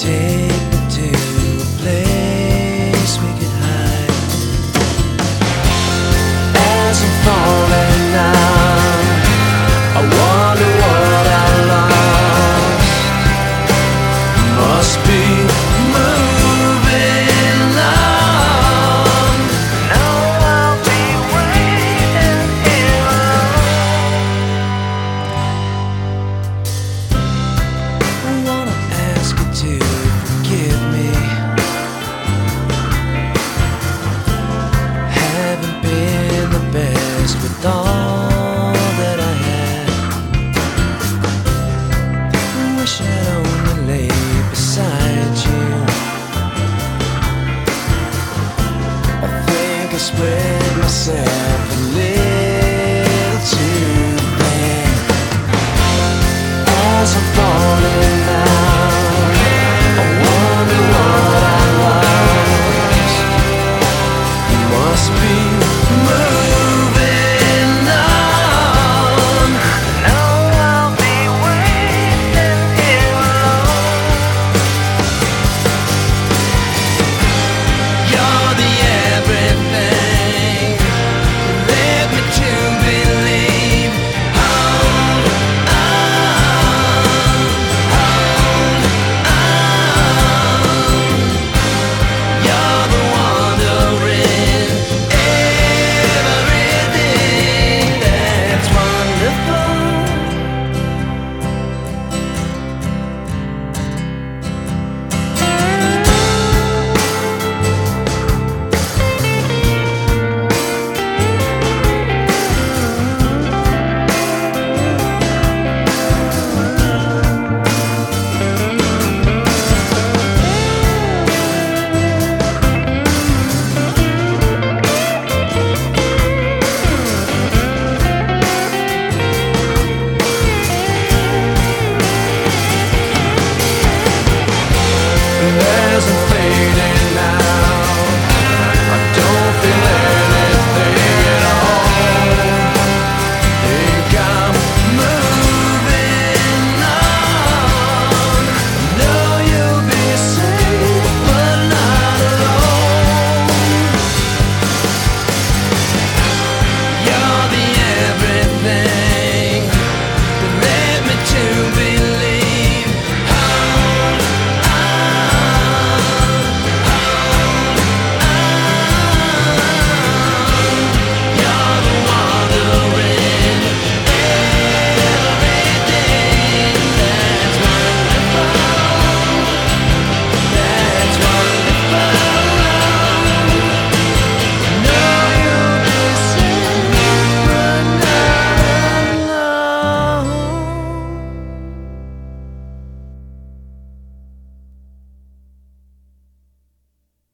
Take me to a place we could hide. As I'm falling now, I wonder what I lost. Must be moving on. Now I'll be waiting here alone. I wanna ask you to forgive me. Haven't been the best with all that I had. Wish I'd only lay beside you. I think I spread myself a little too thin. As I'm falling now, I wonder what I lost. Must be moving on. Now I'll be waiting here alone. You're the everything led me to believe. Hold on, hold on. You're the wondering everything that's wonderful. As I'm fading now,